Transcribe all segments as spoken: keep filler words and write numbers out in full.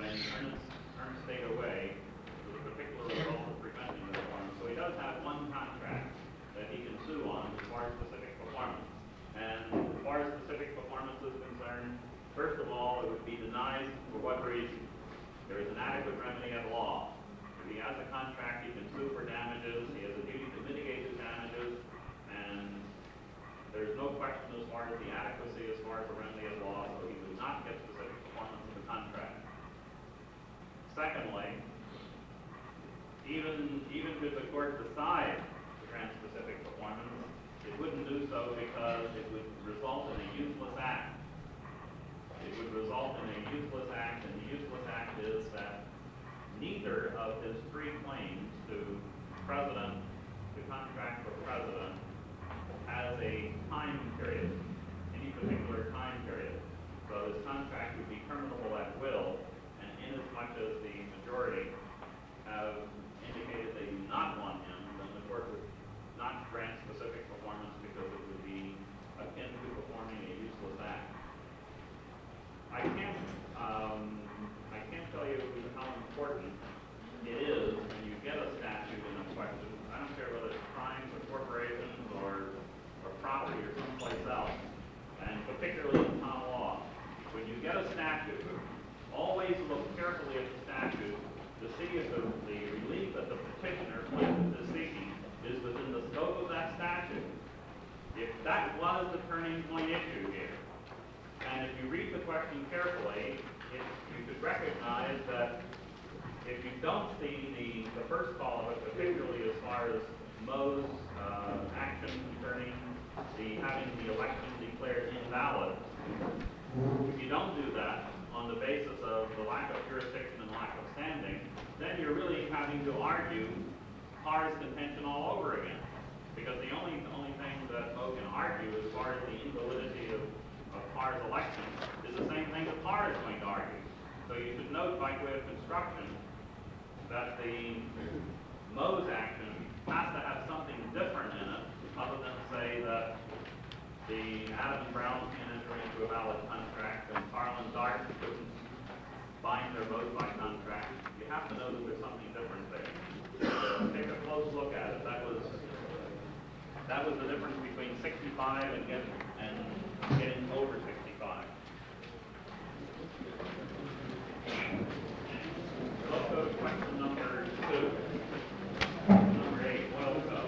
and Ernest, Ernest stayed away with a particular result of preventing the performance. So he does have one contract that he can sue on as far as specific performance. And as far as specific performance is concerned, first of all, it would be denied for what reason? There is an adequate remedy at law. If he has a contract, he can sue for damages, he has a duty to mitigate his damages, and there's no question as far as the adequacy as far as the remedy of law, so he would not get specific performance of the contract. Secondly, even, even if the court decide to grant specific performance, it wouldn't do so because it would result in a useless act. It would result in a useless act, and the useless act is that neither of his three claims to president, to contract for president, has a time period, any particular time period. So his contract would be terminable at will, and inasmuch as the majority have indicated they do not want him, then the court would not grant specific performance because it would be akin to performing a useless act. I can't, um, I can't tell you how important it is when you get a statute in a question. I don't care whether it's crimes or corporations or or property or someplace else, and particularly in common law. When you get a statute, always look carefully at the statute to see if the, the relief that the petitioner is seeking is within the scope of that statute. If that was the turning point issue here, and if you read the question carefully, it, you could recognize that if you don't see the, the first call of it, particularly as far as Moe's uh, action concerning the having the election declared invalid, if you don't do that on the basis of the lack of jurisdiction and lack of standing, then you're really having to argue Parr's contention all over again. Because the only the only thing that Moe can argue as far as the invalidity of, of Parr's election is the same thing that Parr is going to argue. So you should note by way of construction that the Moe's action has to have something different in it other than say that the Adams and Brown can enter into a valid contract and Carlin Dart couldn't bind their vote by contract. You have to know that there's something different there. So take a close look at it. That was that was the difference between sixty-five and getting and getting over sixty-five. Let's go to question number two. Number eight, oil co.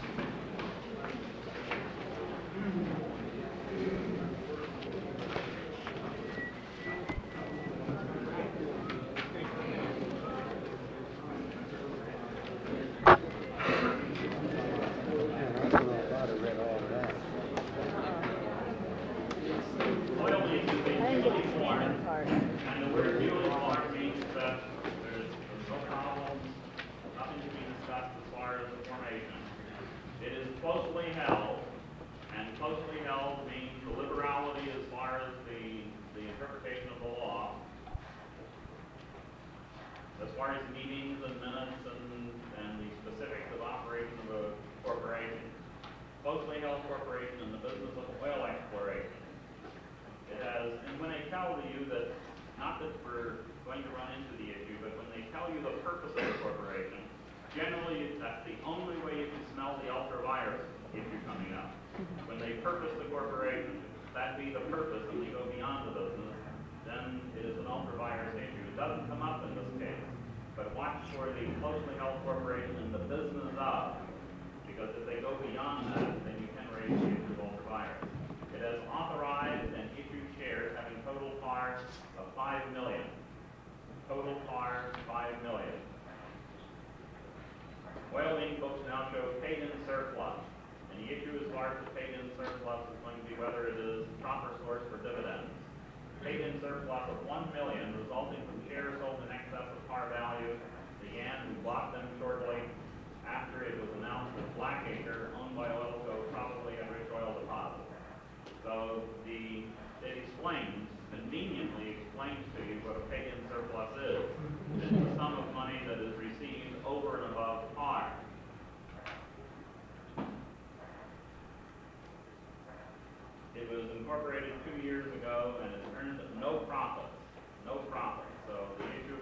Generally, that's the only way you can smell the ultraviolet if you're coming up. When they purpose the corporation, if that be the purpose and they go beyond the business, then it is an ultravirus issue. It doesn't come up in this case, but watch for the closely held corporation and the business of, because if they go beyond that, then you can raise the issue of ultravirus. It has authorized and issued shares having total par of five million. Total par five million. Oil Inc books now show paid-in surplus, and the issue as far as the paid-in surplus is going to be whether it is proper source for dividends. Paid-in surplus of one million resulting from shares sold in excess of par value began. We bought them shortly after it was announced that Blackacre, owned by Oilco, probably had rich oil deposits. So the it explains, conveniently explains to you what a paid-in surplus is. It's the sum of money that is received over and above par. It was incorporated two years ago and it earned no profit. No profit. So the issue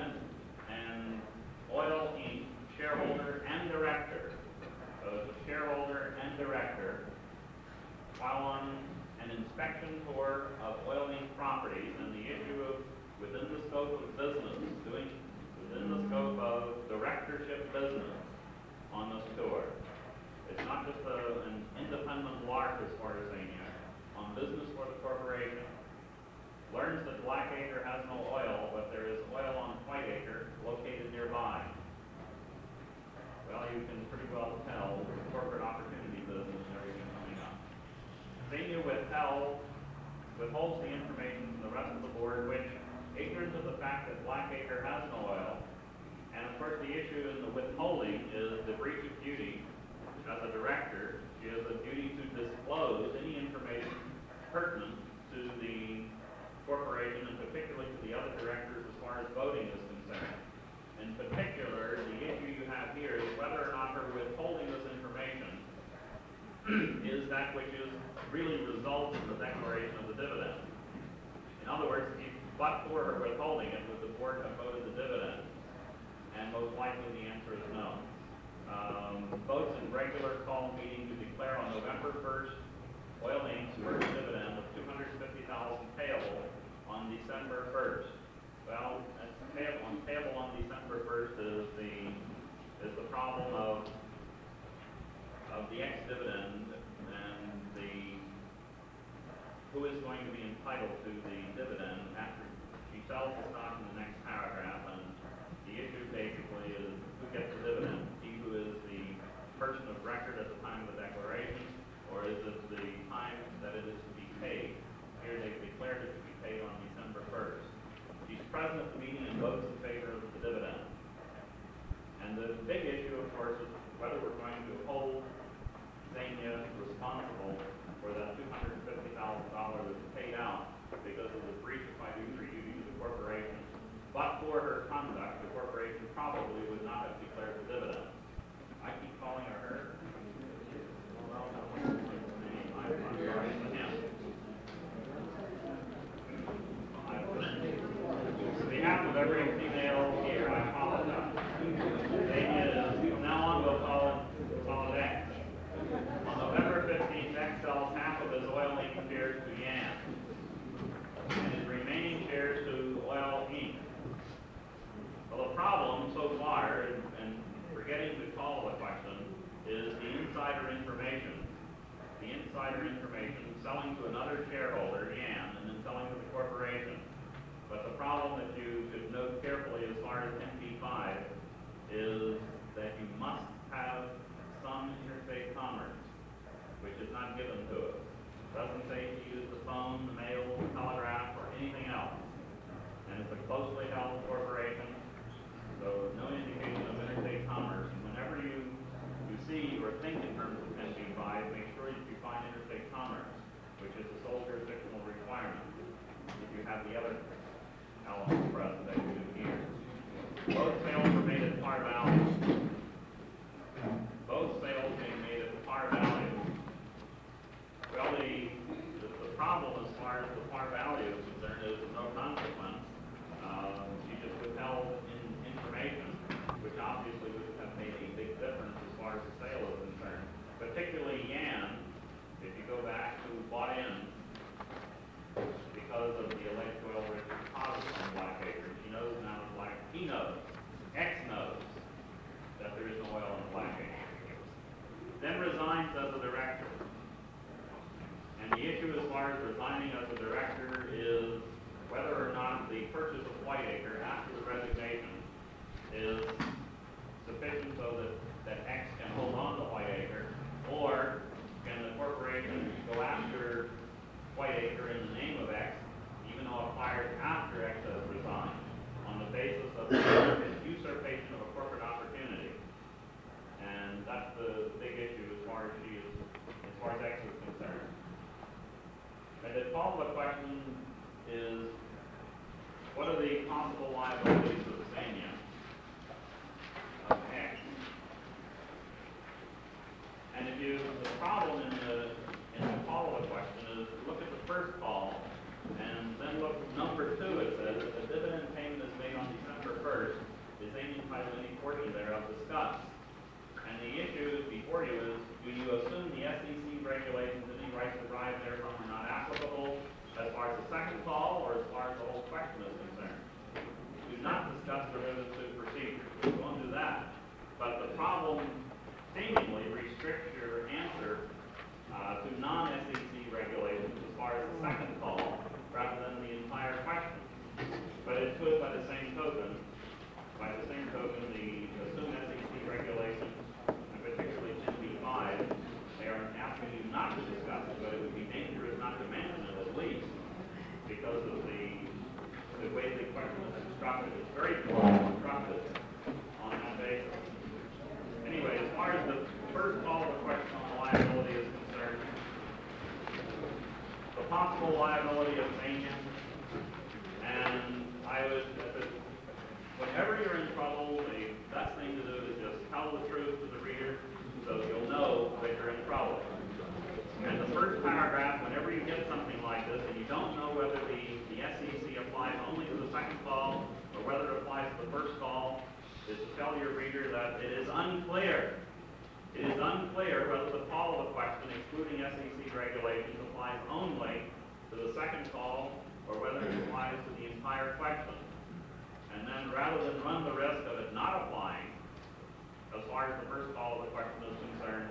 dividend and Oil Incorporated shareholder and director, so it's a shareholder and director, while on an inspection tour of Oil Incorporated properties and the issue of within the scope of business, doing within the scope of directorship business on this tour. It's not just a, an independent lark as far as Zania, on business for the corporation. Learns that Blackacre has no oil, but there is oil on Whiteacre located nearby. Well, you can pretty well tell the corporate opportunity business and everything coming up. Zania withheld, withholds the information from the rest of the board, which, ignorant of the fact that Blackacre has no oil, and of course the issue in the withholding is the breach of duty. As a director, she has a duty to disclose any information pertinent to the corporation, and particularly to the other directors as far as voting is concerned. In particular, the issue you have here is whether or not her withholding this information is that which is really results in the declaration of the dividend. In other words, if but for her withholding it, would the board have voted the dividend? And most likely the answer is no. Um, votes in regular call meeting to declare on November first Oil Incorporated's first dividend of two hundred fifty thousand dollars payable on December first. Well, that's payable on, payable on December first is the is the problem of of the ex-dividend and the who is going to be entitled to the dividend after she sells the stock in the next paragraph, and the issue basically is who gets the dividend. He who is the person of record at the time of the declaration, or is it the time that it is to be paid? Here they've declared it to be paid on December first. She's present at the meeting and votes in favor of the dividend. And the big issue, of course, is whether we're going to hold Zania responsible for that two hundred fifty thousand dollars that's paid out because of the breach of fiduciary duty to the corporation. But for her conduct, the corporation probably would not have declared the dividend. I keep calling her her. Well, no, I'm sorry, it's him. On behalf of every female here, I apologize. Zania is, from now on, we'll call it, call it X. On November fifteenth, X sells half of his Oil Incorporated shares to Yan, and his remaining shares to Oil Incorporated. Well, the problem so far, and, and forgetting to call the question, is the insider information. The insider information selling to another shareholder, Yan, and then selling to the corporation. But the problem that you should note carefully as far as M P five is that you must have some interstate commerce, which is not given to us. It doesn't say to use the phone, the mail, the telegraph, or anything else. And it's a closely held corporation, so no indication of interstate commerce. And whenever you, you see or think in terms of M P five, make sure that you find interstate commerce, which is a sole jurisdictional requirement. If you have the other elements present that you do here. Both sales were made at par value. Both sales being made at par value. Well, the, the, the problem as far as the par value is concerned is no consequence. Uh, she just withheld in, information, which obviously would have made a big difference as far as the sale is concerned. Particularly Yan, if you go back, who bought in because of the alleged oil-rich deposits on Blackacre. She knows now that Black, he knows, X knows that there is no oil in Blackacre. Then resigns as a director. And the issue as far as resigning as a director is whether or not the purchase of Whiteacre after the resignation is sufficient so that, that X can hold on to Whiteacre, or can the corporation go after Whiteacre in the name of X, even though acquired after X has resigned, on the basis of usurpation of a corporate opportunity. And that's the big issue as far as she is, as far as X is concerned. And the follow-up question is, what are the possible entitle any portion thereof discussed. And the issue before you is, do you assume the S E C regulations, any rights derived therefrom are not applicable as far as the second call or as far as the whole question is concerned? Do not discuss derivative suit procedure. We won't do that. But the problem seemingly restricts your answer uh, to non-S E C regulations as far as the second call rather than the entire question. But it could, by the same token, by the same token, the assumed S E C regulations, and particularly ten B five, they are asking you not to discuss it, but it would be dangerous not to mention it at least because of the the way the question is constructed. It's very poorly constructed on that basis. Anyway, as far as the first call of the question on liability is concerned, the possible liability of Manian, and I would, whenever you're in trouble, the best thing to do is just tell the truth to the reader so you'll know that you're in trouble. And the first paragraph, whenever you get something like this and you don't know whether the, the S E C applies only to the second call or whether it applies to the first call, is to tell your reader that it is unclear. It is unclear whether the call of the question, excluding S E C regulations, applies only to the second call or whether it applies to the entire question. And then rather than run the risk of it not applying, as far as the first call of the question is concerned,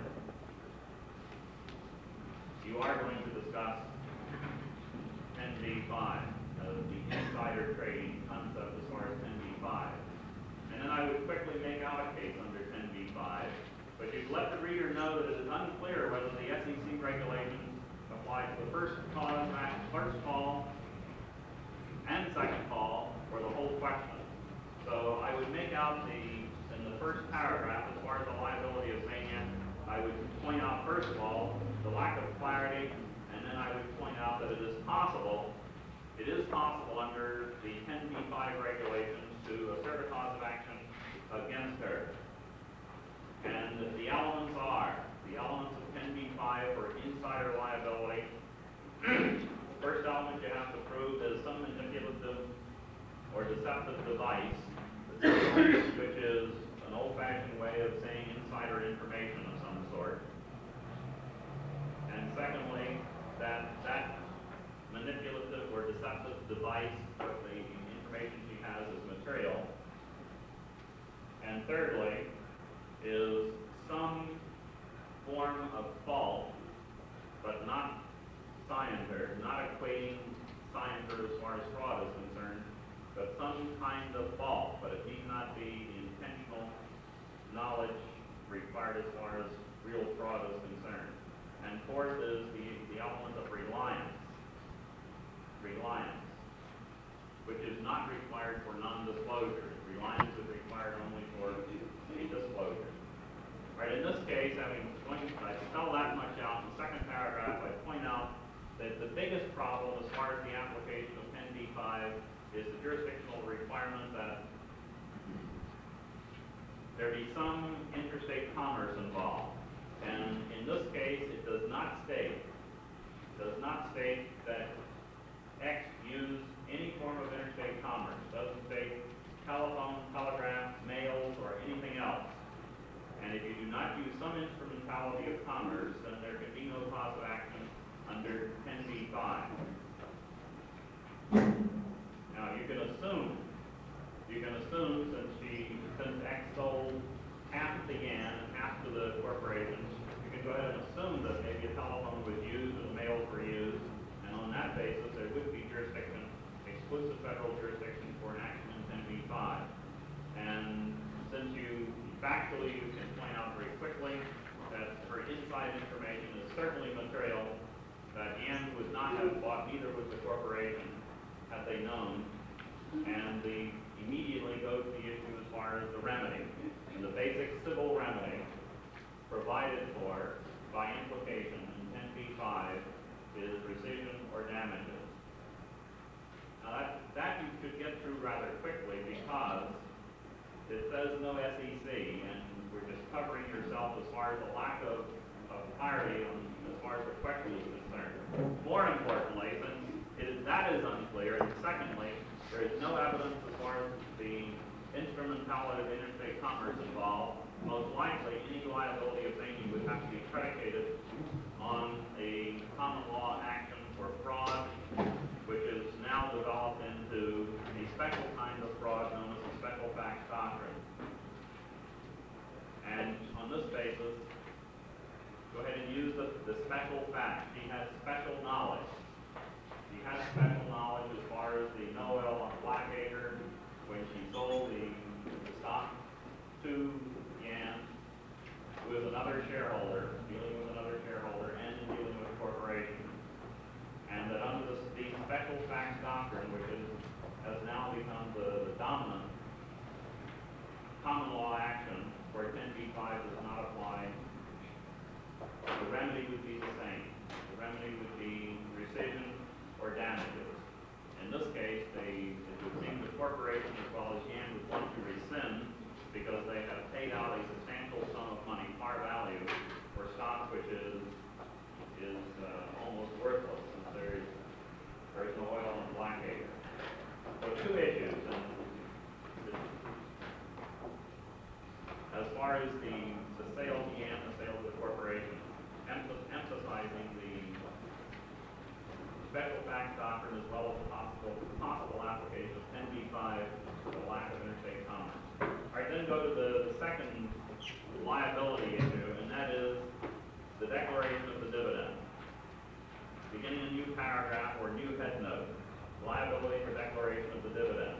you are going to discuss ten B five, uh, the insider trading concept as far as ten B five. And then I would quickly make out a case under ten B five, but you'd let the reader know that it is unclear whether the S E C regulations apply to the first cause, first call and second call, or the whole question. So I would make out the, in the first paragraph, as far as the liability of Manian, I would point out, first of all, the lack of clarity, and then I would point out that it is possible, it is possible under the ten B five regulations to assert a cause of action against her. And the elements are, the elements of ten B five for insider liability. The first element you have to prove is some manipulative or deceptive device, which is an old-fashioned way of saying insider information of some sort. And secondly, that that manipulative or deceptive device, or the information she has, is material. And thirdly, is some form of fault, but not scienter, not equating scienter as far as fraud is concerned, but some kind of fault, but it need not be the intentional knowledge required as far as real fraud is concerned. And fourth is the, the element of reliance. Reliance, which is not required for non-disclosure. Reliance is required only for a disclosure. Right, in this case, having I spell that much out, in the second paragraph I point out that the biggest problem as far as the application of ten B five is the jurisdictional requirement that there be some interstate commerce involved. And in this case, it does not state, does not state that X used any form of interstate commerce. It doesn't state telephone, telegraph, mails, or anything else. And if you do not use some instrumentality of commerce, then there can be no cause of action under ten B five. Now you can assume, you can assume since she, since X sold half to Yan and half to the corporation, you can go ahead and assume that maybe a telephone was used and mails were used, and on that basis there would be jurisdiction, exclusive federal jurisdiction for an action in ten B five. And since you, factually, you can point out very quickly that her inside information is certainly material, that Yan would not have bought either with the corporation had they known, and the immediately go to the issue as far as the remedy. And the basic civil remedy provided for by implication in ten B five is rescission or damages. Now that, that you should get through rather quickly because it says no S E C, and we're just covering yourself as far as the lack of, of clarity on, as far as the question is concerned. More importantly, since it is, that is unclear, and secondly, there is no evidence as far as the instrument unvalidated interstate commerce involved, most likely any liability of thinking would have to be predicated on a common law action for fraud, which is now developed into a special kind of fraud known as the special facts doctrine. And on this basis, go ahead and use the, the special facts. He has special knowledge. He has special knowledge as far as the Noel on Blackacre when she sold the, the stock to Yan with another shareholder, dealing with another shareholder, and in dealing with a corporation. And that under this, the special facts doctrine, which is, has now become the, the dominant common law action where ten B five does not apply, the remedy would be the same. The remedy would be rescission or damages. In this case, they, it would seem the corporation as well as Yan would want to rescind because they have paid out a substantial sum of money, par value, for stock which is is uh, almost worthless since there is there is no oil in Blackacre. So two issues. And as far as the, the sale to Yan, the sale to the corporation, emphasizing the special facts doctrine as well as the possible, possible application of ten B five for the lack of interstate commerce. All right, then go to the, the second liability issue, and that is the declaration of the dividend. Beginning a new paragraph or new head note, liability for declaration of the dividend.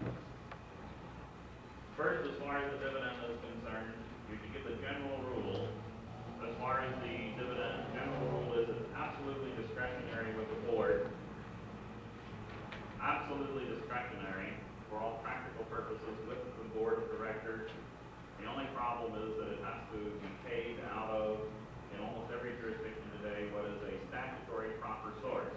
First, as far as the dividend is concerned, you should give the general rule. As far as the dividend, general rule is it's absolutely discretionary with the board. Absolutely discretionary for all practical purposes with the board of directors. The only problem is that it has to be paid out of, in almost every jurisdiction today, what is a statutory proper source.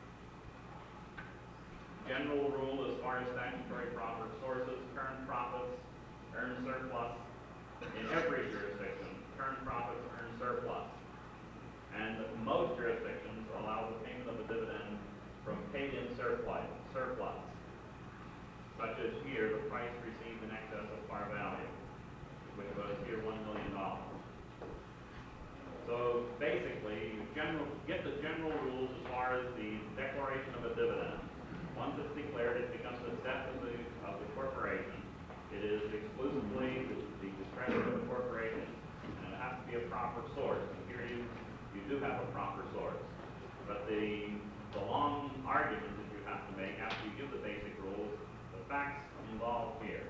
General rule as far as statutory proper sources, current profits, earned surplus, in every jurisdiction, current profits, earned surplus. And most jurisdictions allow the payment of a dividend from paid-in surplus, surplus, such as here, the price received in excess of par value, which was here one million dollars. So basically, you general, get the general rules as far as the declaration of a dividend. Once it's declared, it becomes the debt of the, of the corporation. It is exclusively the, the discretion of the corporation, and it has to be a proper source. And here you, you do have a proper source. But the, the long argument that you have to make after you give the basic rules, the facts involved here.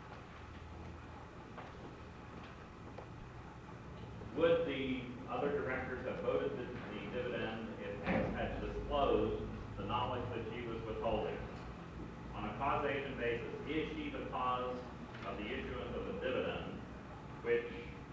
Would the other directors have voted the, the dividend if X had disclosed the knowledge that she was withholding? On a causation basis, is she the cause of the issuance of the dividend, which,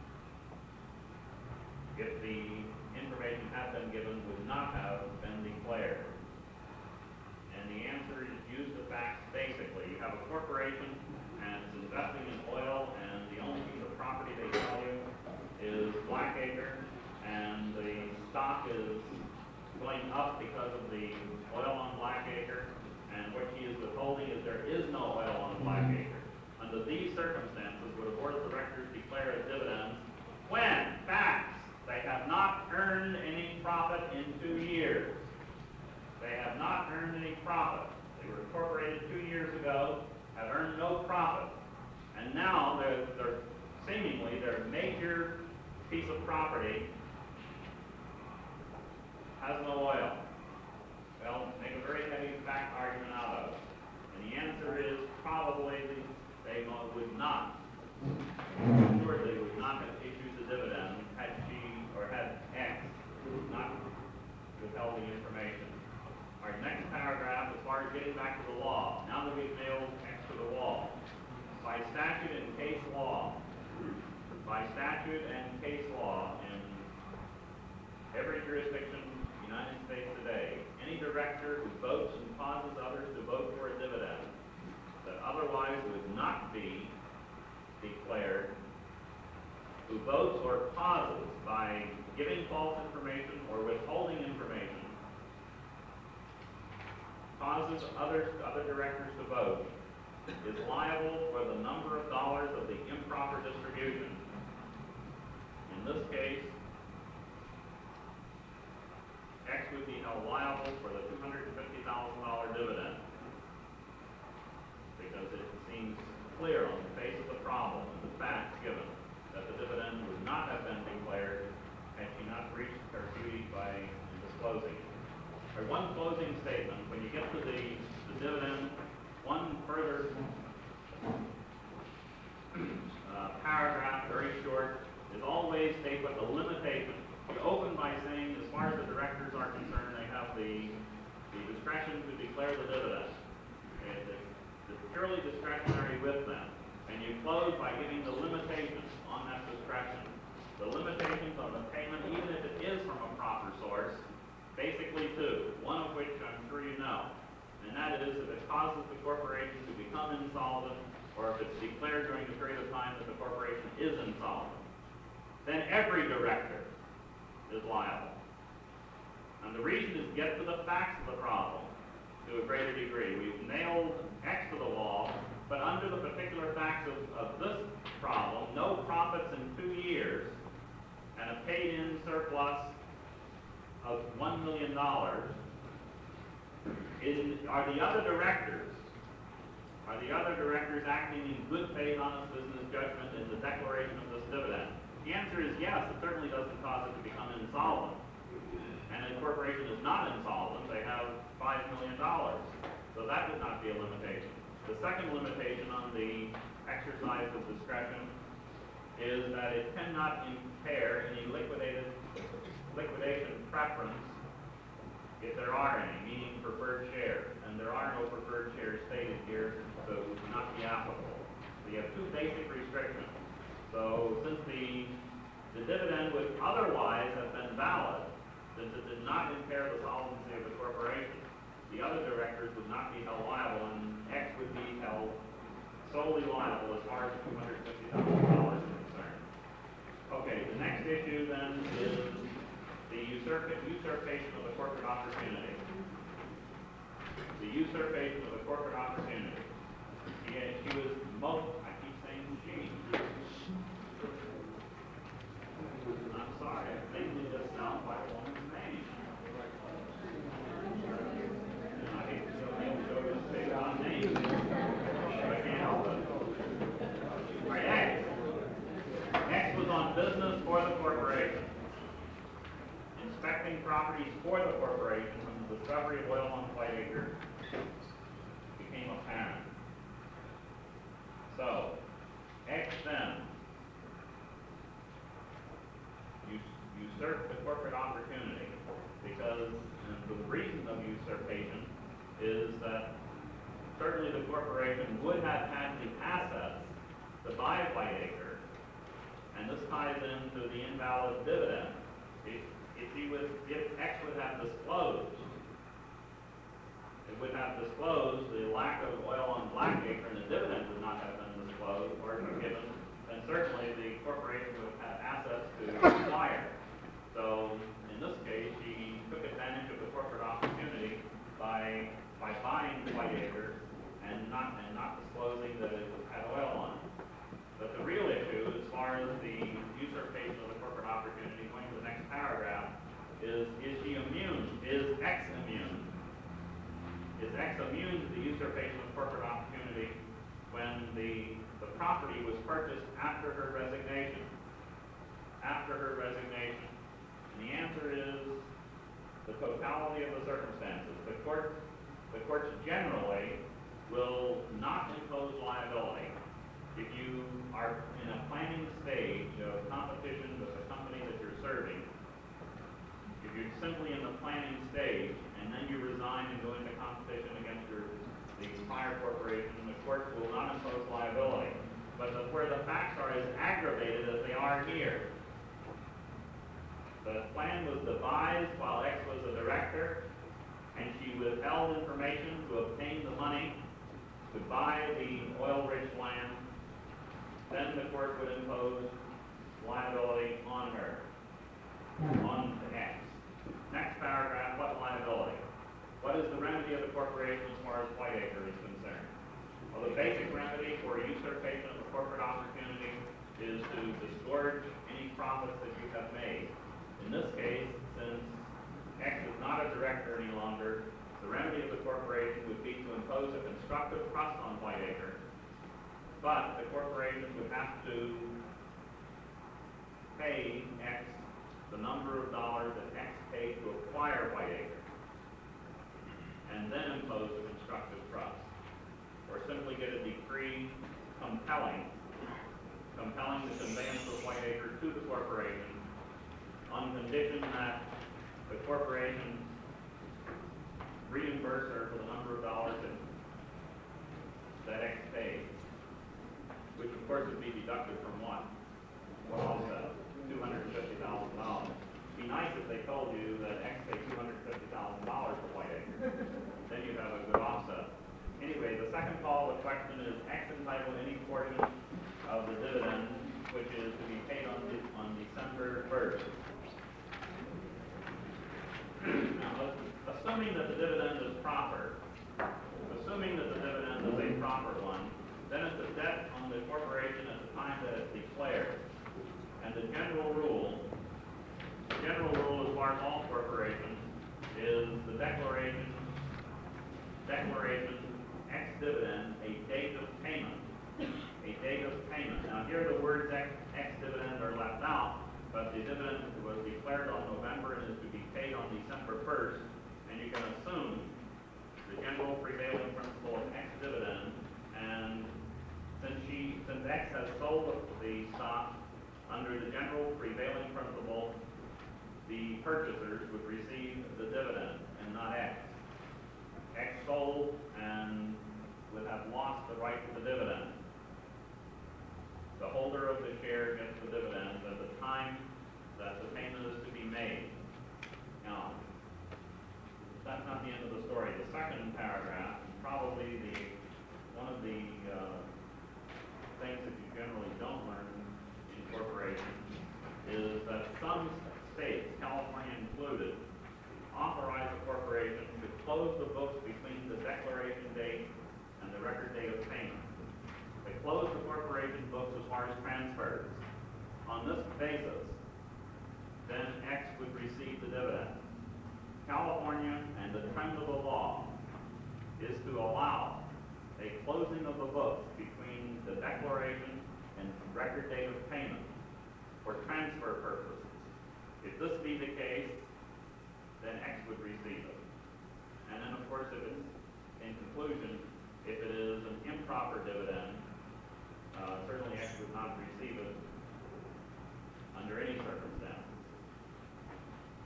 if the information had been given, would not have been declared? And the answer is use the facts basically. You have a corporation and it's investing in oil, and the only piece of property they tell you is Blackacre, and the stock is going up because of the oil on Blackacre, and what she is withholding is there is no oil on Blackacre. Under these circumstances, would a board of directors declare a dividend when, facts, they have not earned any profit in two years? They have not earned any profit. They were incorporated two years ago, have earned no profit, and now they're, they're seemingly their major piece of property has no oil. Well, make a very heavy fact argument out of it. And the answer is probably they would not, assuredly would not have issued the dividend had she, or had X, not withheld the information. All right, next paragraph, as far as getting back to the law. Now that we've nailed X to the wall. By statute and case law, by statute and case law in every jurisdiction in the United States today, any director who votes and causes others to vote for a dividend that otherwise would not be declared, who votes or causes by giving false information or withholding information, causes other, other directors to vote, is liable for the number of dollars distribution. In this case, X would be held liable for the two hundred fifty thousand dollar dividend, because it seems clear on the face of the problem and the facts given that the dividend would not have been declared had she not breached her duty by disclosing it. Or one closing statement, when you get to the, the dividend, one further uh, paragraph, very short, is always state what the limitation. You open by saying, as far as the directors are concerned, they have the, the discretion to declare the dividend. And it's, it's purely discretionary with them. And you close by giving the limitations on that discretion. The limitations on the payment, even if it is from a proper source, basically two, one of which I'm sure you know, and that is if it causes the corporation to become insolvent, or if it's declared during the period of time that the corporation is insolvent, then every director is liable. And the reason is to get to the facts of the problem to a greater degree. We've nailed X to the wall, but under the particular facts of, of this problem, no profits in two years and a paid-in surplus of one million dollars, is, are the other directors, are the other directors acting in good faith, honest business judgment in the declaration of this dividend? The answer is yes. It certainly doesn't cause it to become insolvent. And the corporation is not insolvent. They have five million dollars. So that would not be a limitation. The second limitation on the exercise of discretion is that it cannot impair any liquidated liquidation preference, if there are any, meaning preferred shares. And there are no preferred shares stated here, so it would not be applicable. We have two basic restrictions. So since the, the dividend would otherwise have been valid, since it did not impair the solvency of the corporation, the other directors would not be held liable, and X would be held solely liable as far as two hundred fifty thousand dollars is concerned. Okay, the next issue then is the usurp usurpation of the corporate opportunity. The usurpation of the corporate opportunity. Yeah, she was most, I keep saying she. I'm sorry, I think it just sounds like a woman's name. And I hate to show you show this big on name. I can't help it. All right, X. X was on business for the corporation, inspecting properties for the corporation when the discovery of oil on Whiteacre became apparent. So, X then usurped the corporate opportunity because, and for the reason of usurpation, is that certainly the corporation would have had the assets to buy Whiteacre, and this ties into the invalid dividend. If, if he was, if X would have disclosed, it would have disclosed the lack of oil on Blackacre, and the dividend would not have been disclosed or given, then certainly the corporation would have had assets to acquire. So in this case, he took advantage of the corporate opportunity by by buying Whiteacre and not and not disclosing that it had oil on it. But the real issue, as far as the usurpation of the corporate opportunity, going to the next paragraph, is is she immune? Is X immune? Is X immune to the usurpation of corporate opportunity when the the property was purchased after her resignation? After her resignation. And the answer is the totality of the circumstances. The court, the courts generally will not impose liability if you are in a planning stage of competition with the company that you're serving. If you're simply in the planning stage and then you resign and go into competition against your the expired corporation, the courts will not impose liability. But the, where the facts are as aggravated as they are here, the plan was devised while X was a director, and she withheld information to obtain the money to buy the oil-rich land. Then the court would impose liability on her, on X. Next paragraph, what liability? What is the remedy of the corporation as far as Whiteacre is concerned? Well, the basic remedy for usurpation of the corporate opportunity is to disgorge any profits that you have made. In this case, since X is not a director any longer, the remedy of the corporation would be to impose a constructive trust on Whiteacre, but the corporation would have to pay X the number of dollars that X paid to acquire Whiteacre, and then impose a constructive trust, or simply get a decree compelling, compelling the conveyance of Whiteacre to the corporation on condition that the corporation reimburse her for the number of dollars that, that X paid, which of course would be deducted from what? What offset? two hundred fifty thousand dollars. It'd be nice if they told you that X paid two hundred fifty thousand dollars for Whiteacre. Then you'd have a good offset. Anyway, the second call, the question is X entitled any portion of the dividend which is to be paid on, de on December first. Now, assuming that the dividend is proper, assuming that the dividend is a proper one, then it's a debt on the corporation at the time that it's declared. And the general rule, the general rule as far as all corporations, is the declaration, declaration X dividend, a date of payment, a date of payment. Now here the words X, X dividend are left out, but the dividend was declared on November and is to be paid on December first, and you can assume the general prevailing principle of X dividend, and since she, since X has sold the stock under the general prevailing principle, the purchasers would receive the dividend and not X. X sold and would have lost the right to the dividend. The holder of the share gets the dividend at the time that the payment is to be made. Now, that's not the end of the story. The second paragraph, probably the one of the uh, things that you generally don't learn in corporations, is that some states, California included, authorize a corporation to close the books between the declaration date and the record date of payment. They close the corporation books as far as transfers. On this basis, then X would receive the dividend. California and the trend of the law is to allow a closing of the books between the declaration and record date of payment for transfer purposes. If this be the case, then X would receive it. And then of course, if it's, in conclusion, if it is an improper dividend, uh, certainly X would not receive it under any circumstances.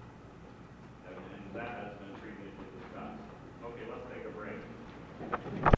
And, and that has been previously discussed. Okay, let's take a break.